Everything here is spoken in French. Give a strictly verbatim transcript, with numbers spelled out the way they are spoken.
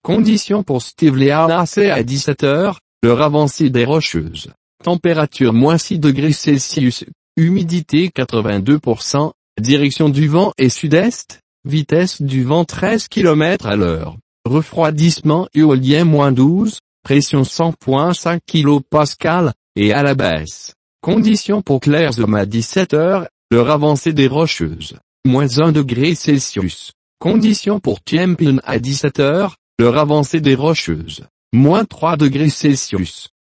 Conditions pour Steve Léanacé à dix-sept heures, l'heure avancée des Rocheuses. Température moins six degrés Celsius, humidité quatre-vingt-deux pour cent, direction du vent est sud-est, vitesse du vent treize kilomètres à l'heure, refroidissement éolien moins douze, pression cent virgule cinq kilopascales, et à la baisse. Conditions pour Claire's à dix-sept heures, l'heure avancée des Rocheuses, moins un degré Celsius. Conditions pour Champion à dix-sept heures, l'heure avancée des Rocheuses, moins trois degrés Celsius.